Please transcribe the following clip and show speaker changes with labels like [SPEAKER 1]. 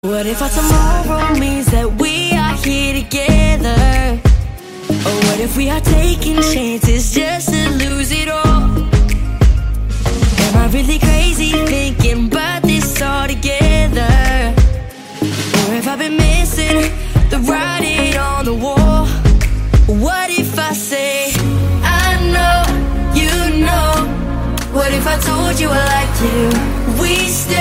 [SPEAKER 1] What if our tomorrow means that we are here together? Or what if we are taking chances just to lose it all? Am I really crazy thinking about this all together? Or have I been missing the writing on the wall? What if I say, I know, you know? What if I told you I like you? We still